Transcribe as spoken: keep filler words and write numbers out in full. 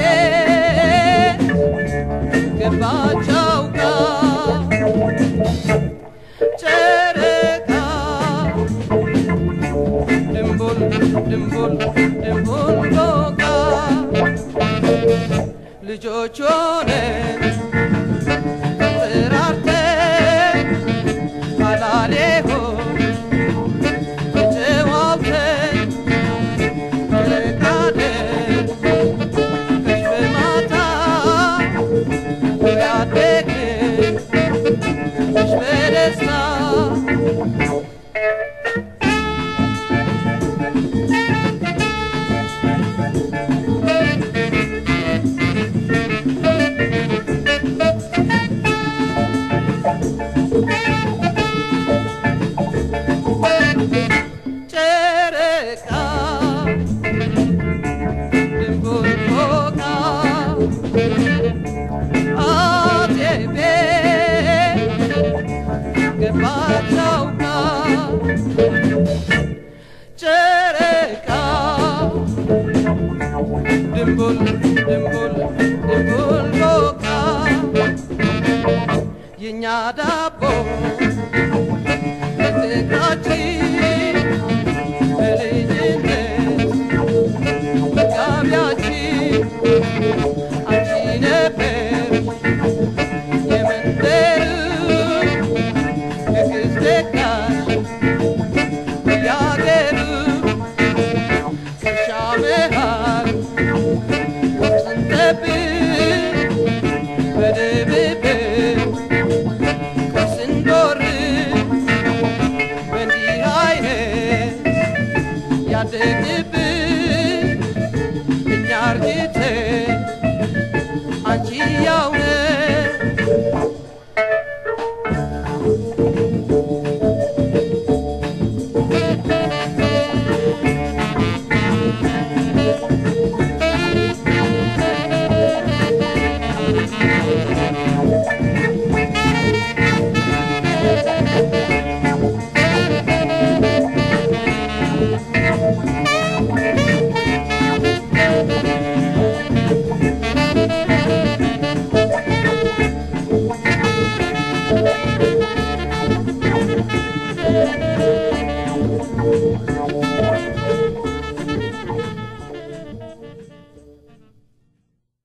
ገባቻውጋ ጨረቃ ድንቡል ድንቡል ድንቡል ቦጋ ልጆች ሆነን ተራርተን አላሌሆ ተጨዋውተን ረቃደን ከሽ በማታ ያደግን ከሽ በደስታ Dimbul, dimbul, dimbul boka Yinya dabo Tetekati Belijines Gaviachi Anchi neper Yemenderu Ekistekash Yageru Shamehar Thank you.